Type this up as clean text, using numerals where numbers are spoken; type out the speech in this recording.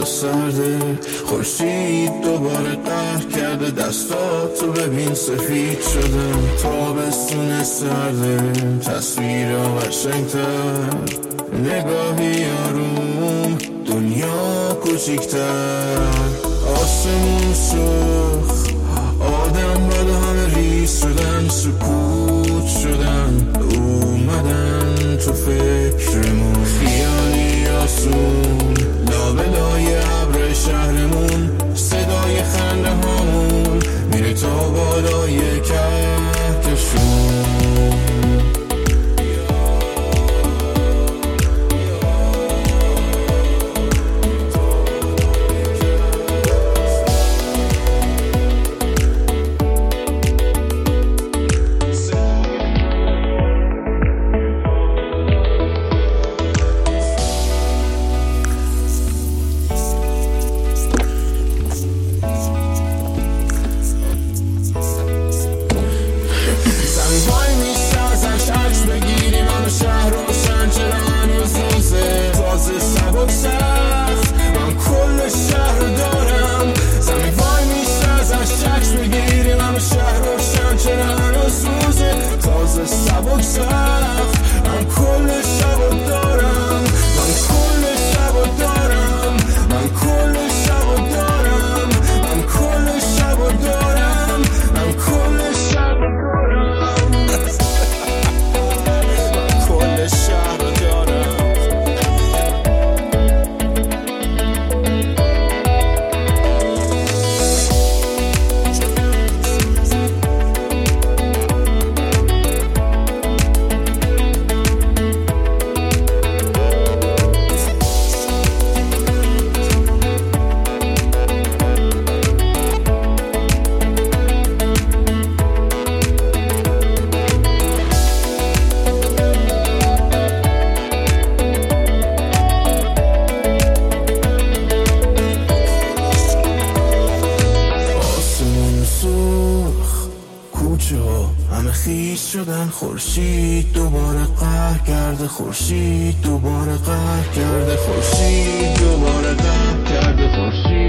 تو سرده، خورشید دوباره قهر کرده، دستاتو ببین سفید شده. تابستون سرده، تصویر قشنگتر، نگاهی آروم، دنیا کوچیکتر. آسمون سرخ، آدم بعد همه ریز شدن، سکوت شدن، اومدن تو فکرمون. خیالی آسون، لابلای ابر شهرمون، صدای خنده هامون میره تا بالای کهکشون. همه خیس شدن، خورشید دوباره قهر کرده، خورشید دوباره قهر کرده، خورشید دوباره قهر کرده، خورشید